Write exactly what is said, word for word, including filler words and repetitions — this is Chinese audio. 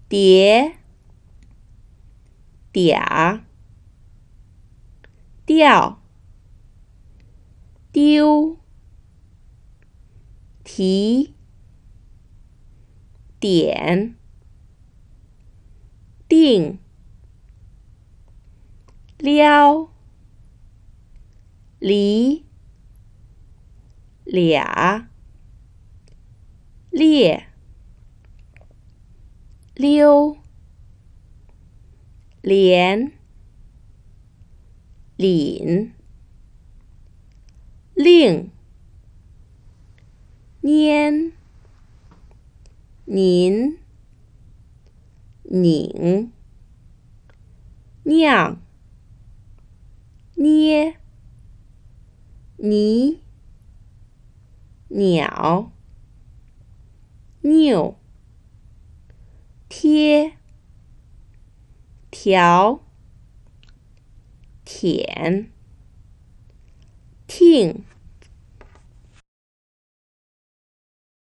叠，嗲，调，丢，提，点，定，撩，离，俩，列，溜，连，领，令，拈，您，拧，酿，捏，泥，鸟，拗，贴，条，舔，听。